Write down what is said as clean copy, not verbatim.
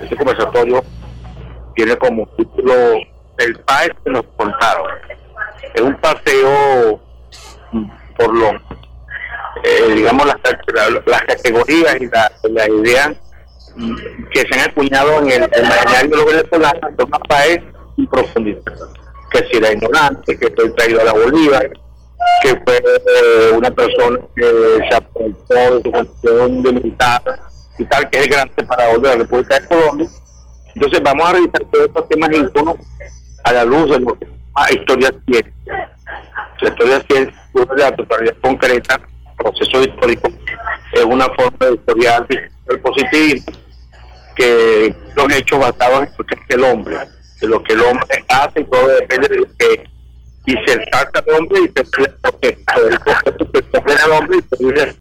Este conversatorio tiene como título El país que nos contaron. Es un paseo por los, digamos, las categorías y las ideas que se han acuñado en el imaginario de los venezolanos de un país en profundidad. Que si era ignorante, que fue traído a la Bolívar, que fue una persona que se aportó de su condición de militar y tal, que es el gran separador de la República de Colombia. Entonces vamos a revisar todos estos temas en tono a la luz de lo que se llama historia ciencia. La historia ciencia de la totalidad concreta, proceso histórico, es una forma de historial del positivismo, que son hechos basados en lo que es el hombre, de lo que el hombre hace, y todo depende de lo que y se salta el hombre y se protege el hombre y se vive